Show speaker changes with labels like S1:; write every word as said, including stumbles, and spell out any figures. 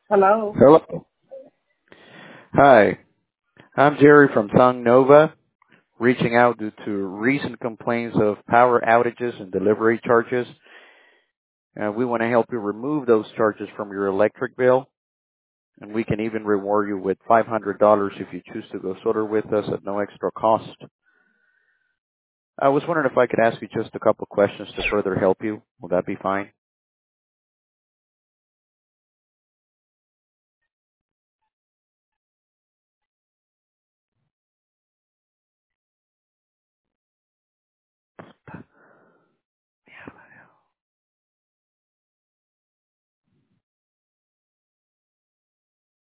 S1: Hello.
S2: Hello. Hi, I'm Jerry from Song Nova, reaching out due to recent complaints of power outages and delivery charges. Uh, we want to help you remove those charges from your electric bill, and we can even reward you with five hundred dollars if you choose to go solar with us at no extra cost. I was wondering if I could ask you just a couple questions to further help you. Will that be fine?